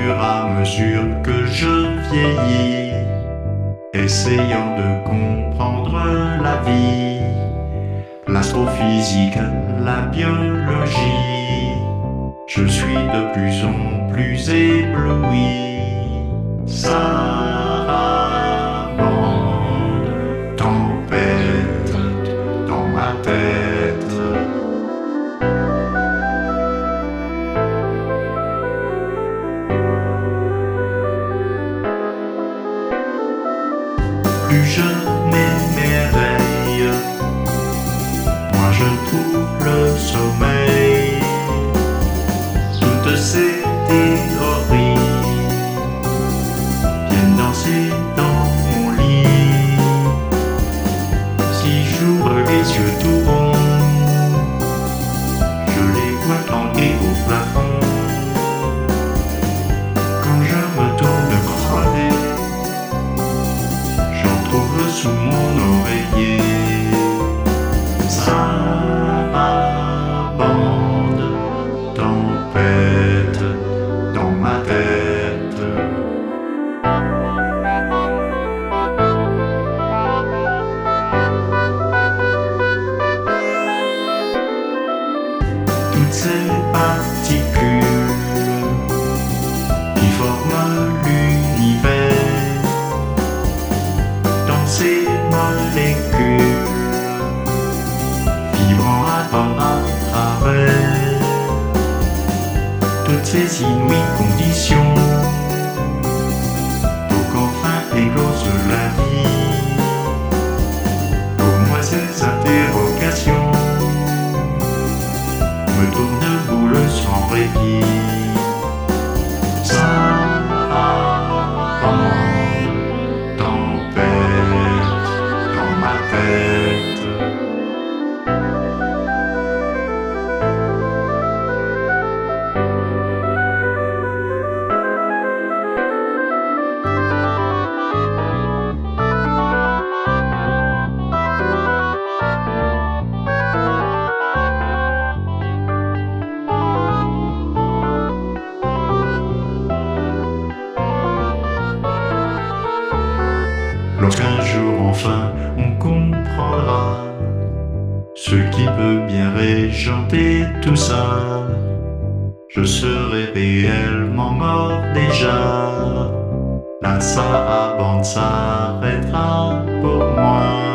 fur et à mesure que je vieillis, essayant de comprendre la vie, l'astrophysique, la biologie, je suis de plus en plus ébloui. Sarabande, tempête dans ma tête. Plus je m'émerveille, moi je trouve le sommeil. Toutes ces théories viennent danser dans mon lit. Si j'ouvre les yeux tout ronds, je les vois tanguer au plafond. Quand je me tourne crevé, j'en trouve sous mon oreiller. Sarabande, tempête dans ma tête. Toutes ces particules qui forment l'univers, dans ces molécules vibrant à travers toutes ces inouïes conditions, pour qu'enfin éclose la vie. Pour moi ces interrogations me tournent boule sans répit. Sarabande, tempête dans ma tête. Lorsqu'un jour enfin on comprendra ce qui peut bien régenter tout ça, je serai réellement mort déjà. La Sarabande s'arrêtera pour moi.